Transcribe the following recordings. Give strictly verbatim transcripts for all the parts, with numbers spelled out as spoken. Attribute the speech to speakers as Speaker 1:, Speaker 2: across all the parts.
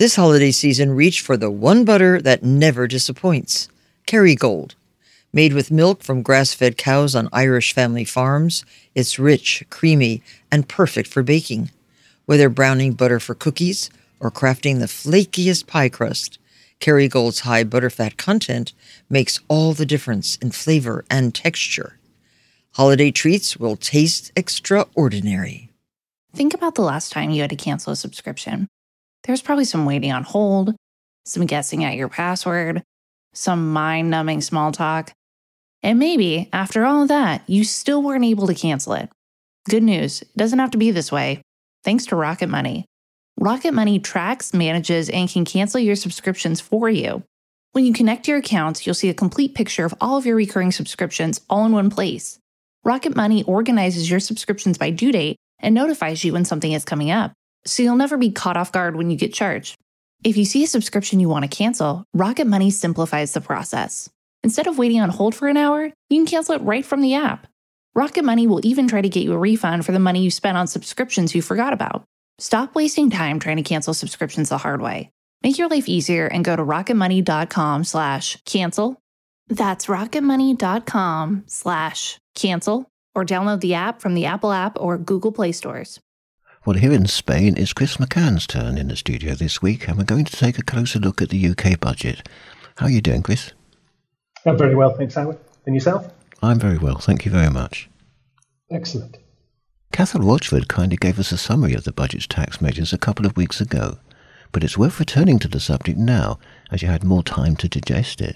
Speaker 1: This holiday season, reach for the one butter that never disappoints, Kerrygold. Made with milk from grass-fed cows on Irish family farms, it's rich, creamy, and perfect for baking. Whether browning butter for cookies or crafting the flakiest pie crust, Kerrygold's high butterfat content makes all the difference in flavor and texture. Holiday treats will taste extraordinary.
Speaker 2: Think about the last time you had to cancel a subscription. There's probably some waiting on hold, some guessing at your password, some mind-numbing small talk. And maybe, after all of that, you still weren't able to cancel it. Good news, it doesn't have to be this way. Thanks to Rocket Money. Rocket Money tracks, manages, and can cancel your subscriptions for you. When you connect your accounts, you'll see a complete picture of all of your recurring subscriptions all in one place. Rocket Money organizes your subscriptions by due date and notifies you when something is coming up, so you'll never be caught off guard when you get charged. If you see a subscription you want to cancel, Rocket Money simplifies the process. Instead of waiting on hold for an hour, you can cancel it right from the app. Rocket Money will even try to get you a refund for the money you spent on subscriptions you forgot about. Stop wasting time trying to cancel subscriptions the hard way. Make your life easier and go to rocketmoney.com slash cancel. That's rocketmoney.com slash cancel, or download the app from the Apple app or Google Play stores.
Speaker 3: Well, here in Spain, it's Chris McCann's turn in the studio this week, and we're going to take a closer look at the U K budget. How are you doing, Chris?
Speaker 4: I'm very well, thanks, Howard. And yourself?
Speaker 3: I'm very well, thank you very much.
Speaker 4: Excellent.
Speaker 3: Cathal Rochford kindly gave us a summary of the budget's tax measures a couple of weeks ago, but it's worth returning to the subject now, as you had more time to digest it.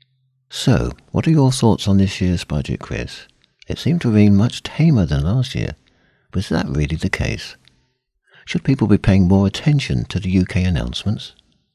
Speaker 3: So, what are your thoughts on this year's budget, Chris? It seemed to have been much tamer than last year. Was that really the case? Should people be paying more attention to the U K announcements?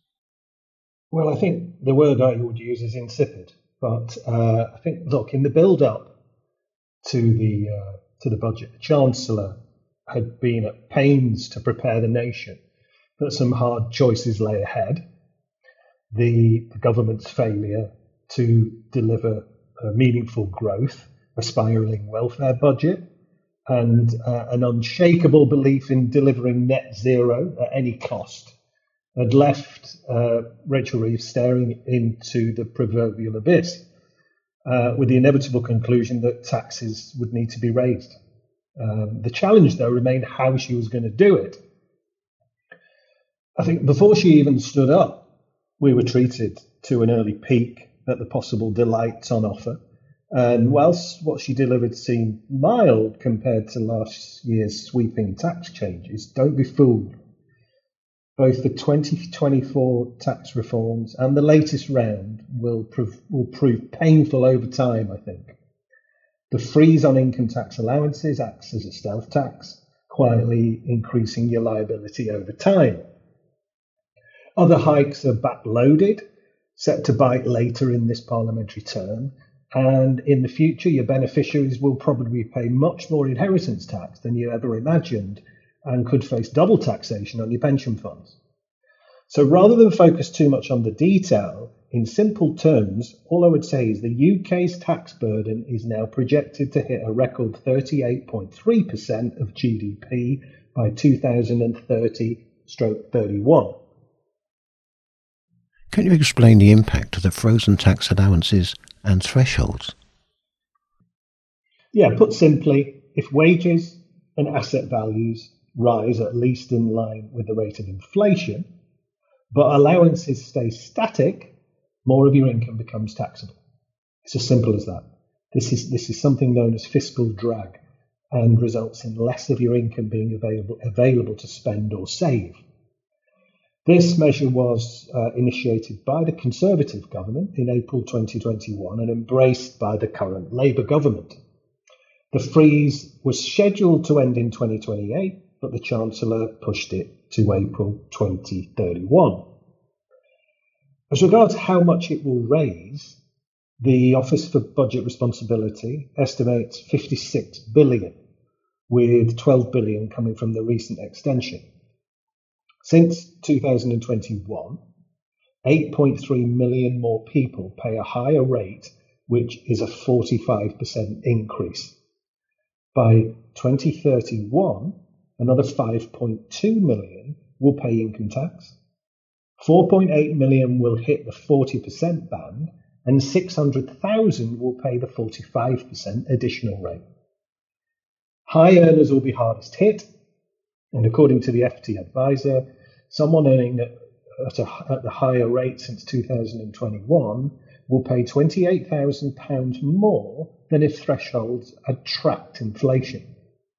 Speaker 4: Well, I think the word I would use is insipid. But uh, I think, look, in the build-up to the uh, to the budget, the Chancellor had been at pains to prepare the nation that some hard choices lay ahead. The, the government's failure to deliver uh, meaningful growth, a spiralling welfare budget, and uh, an unshakable belief in delivering net zero at any cost had left uh, Rachel Reeves staring into the proverbial abyss, uh, with the inevitable conclusion that taxes would need to be raised. Um, the challenge, though, remained how she was going to do it. I think before she even stood up, we were treated to an early peek at the possible delights on offer. And whilst what she delivered seemed mild compared to last year's sweeping tax changes, don't be fooled. Both the twenty twenty-four tax reforms and the latest round will prove, will prove painful over time, I think. The freeze on income tax allowances acts as a stealth tax, quietly increasing your liability over time. Other hikes are backloaded, set to bite later in this parliamentary term, and in the future your beneficiaries will probably pay much more inheritance tax than you ever imagined, and could face double taxation on your pension funds. So rather than focus too much on the detail, in simple terms, all I would say is the U K's tax burden is now projected to hit a record thirty-eight point three percent of G D P by two thousand thirty to thirty-one.
Speaker 3: Can you explain the impact of the frozen tax allowances and thresholds?
Speaker 4: Yeah, put simply, if wages and asset values rise at least in line with the rate of inflation, but allowances stay static, more of your income becomes taxable. It's as simple as that. This is this is something known as fiscal drag, and results in less of your income being available available to spend or save. This measure was uh, initiated by the Conservative government in April twenty twenty-one and embraced by the current Labour government. The freeze was scheduled to end in twenty twenty-eight, but the Chancellor pushed it to April twenty thirty-one. As regards how much it will raise, the Office for Budget Responsibility estimates fifty-six billion, with twelve billion coming from the recent extension. Since two thousand twenty-one, eight point three million more people pay a higher rate, which is a forty-five percent increase. By twenty thirty-one, another five point two million will pay income tax, four point eight million will hit the forty percent band, and six hundred thousand will pay the forty-five percent additional rate. High earners will be hardest hit, and according to the F T advisor, someone earning at, at, a, at the higher rate since two thousand twenty-one will pay twenty-eight thousand pounds more than if thresholds had tracked inflation.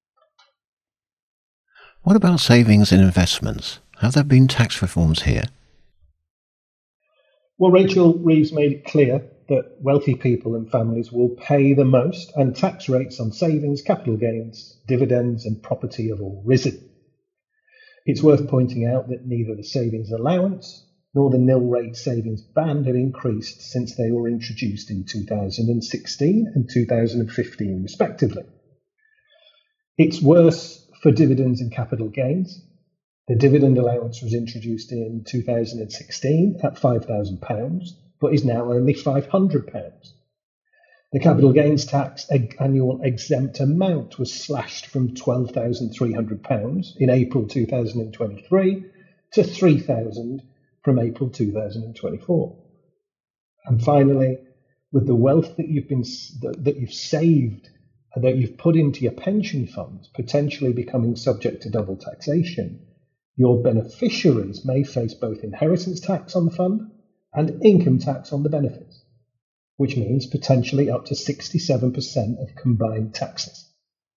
Speaker 3: What about savings and investments? Have there been tax reforms here?
Speaker 4: Well, Rachel Reeves made it clear that wealthy people and families will pay the most, and tax rates on savings, capital gains, dividends and property have all risen. It's worth pointing out that neither the savings allowance nor the nil rate savings band have increased since they were introduced in two thousand sixteen and two thousand fifteen respectively. It's worse for dividends and capital gains. The dividend allowance was introduced in two thousand sixteen at five thousand pounds, but is now only five hundred pounds. The capital gains tax annual exempt amount was slashed from twelve thousand three hundred pounds in April two thousand twenty-three to three thousand pounds from April two thousand twenty-four. And finally, with the wealth that you've been that, that you've saved and that you've put into your pension funds potentially becoming subject to double taxation, your beneficiaries may face both inheritance tax on the fund and income tax on the benefits, which means potentially up to sixty-seven percent of combined taxes.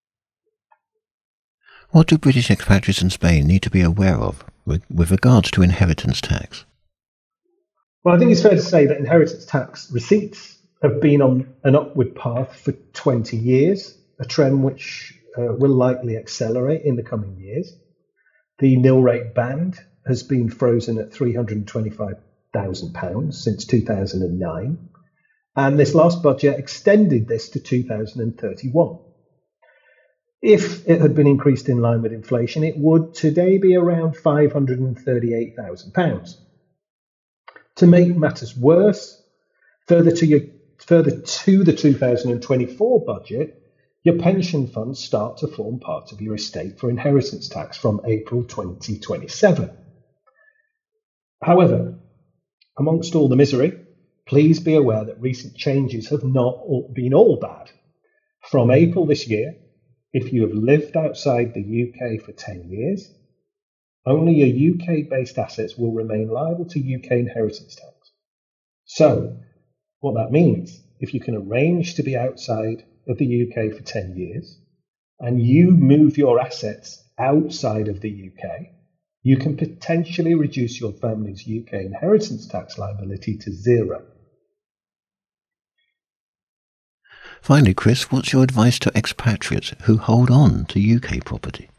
Speaker 3: What do British expatriates in Spain need to be aware of with, with regards to inheritance tax?
Speaker 4: Well, I think it's fair to say that inheritance tax receipts have been on an upward path for twenty years, a trend which uh, will likely accelerate in the coming years. The nil rate band has been frozen at three hundred twenty-five thousand pounds since two thousand nine, and this last budget extended this to two thousand thirty-one. If it had been increased in line with inflation, it would today be around five hundred thirty-eight thousand pounds. To make matters worse, further to, your, further to the two thousand twenty-four budget, your pension funds start to form part of your estate for inheritance tax from April twenty twenty-seven. However, amongst all the misery, please be aware that recent changes have not all been all bad. From April this year, if you have lived outside the U K for ten years, only your U K-based assets will remain liable to U K inheritance tax. So, what that means, if you can arrange to be outside of the U K for ten years, and you move your assets outside of the U K, you can potentially reduce your family's U K inheritance tax liability to zero.
Speaker 3: Finally, Chris, what's your advice to expatriates who hold on to U K property?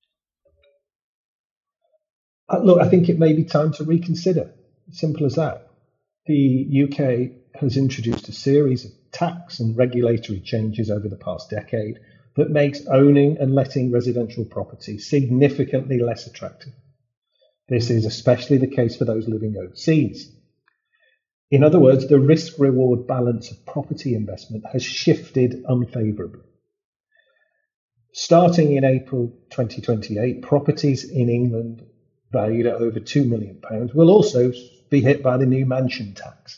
Speaker 4: Uh, look, I think it may be time to reconsider. Simple as that. The U K has introduced a series of tax and regulatory changes over the past decade that makes owning and letting residential property significantly less attractive. This is especially the case for those living overseas. In other words, the risk-reward balance of property investment has shifted unfavourably. Starting in April twenty twenty-eight, properties in England valued at over two million pounds will also be hit by the new mansion tax.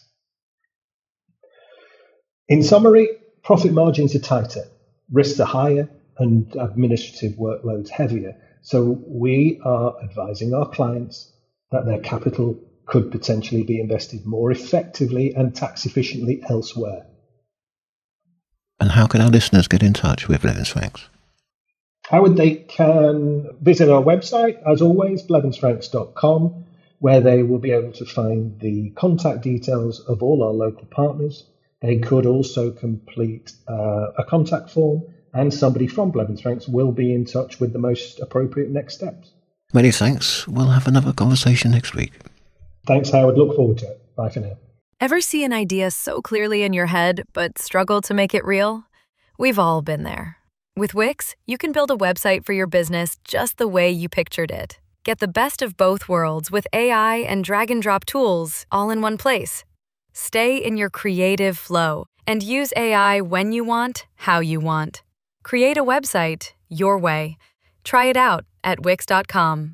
Speaker 4: In summary, profit margins are tighter, risks are higher, and administrative workloads heavier. So we are advising our clients that their capital could potentially be invested more effectively and tax efficiently elsewhere.
Speaker 3: And how can our listeners get in touch with Blevins Franks?
Speaker 4: Howard, they can visit our website, as always, blevins franks dot com, where they will be able to find the contact details of all our local partners. They could also complete uh, a contact form, and somebody from Blevins Franks will be in touch with the most appropriate next steps.
Speaker 3: Many thanks. We'll have another conversation next week.
Speaker 4: Thanks, Howard. Look forward to it. Bye for now.
Speaker 5: Ever see an idea so clearly in your head, but struggle to make it real? We've all been there. With Wix, you can build a website for your business just the way you pictured it. Get the best of both worlds with A I and drag-and-drop tools all in one place. Stay in your creative flow and use A I when you want, how you want. Create a website your way. Try it out at wix dot com.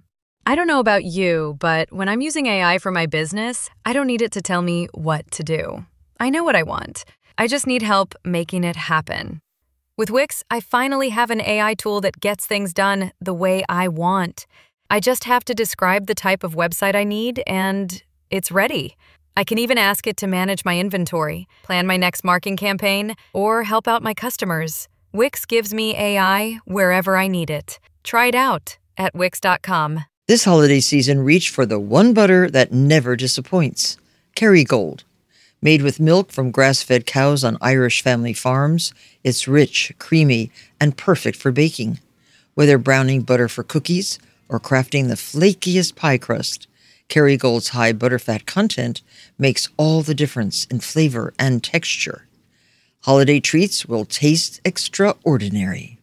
Speaker 6: I don't know about you, but when I'm using A I for my business, I don't need it to tell me what to do. I know what I want. I just need help making it happen. With Wix, I finally have an A I tool that gets things done the way I want. I just have to describe the type of website I need, and it's ready. I can even ask it to manage my inventory, plan my next marketing campaign, or help out my customers. Wix gives me A I wherever I need it. Try it out at wix dot com.
Speaker 1: This holiday season, reach for the one butter that never disappoints. Kerrygold. Made with milk from grass-fed cows on Irish family farms, it's rich, creamy, and perfect for baking. Whether browning butter for cookies or crafting the flakiest pie crust, Kerrygold's high butterfat content makes all the difference in flavor and texture. Holiday treats will taste extraordinary.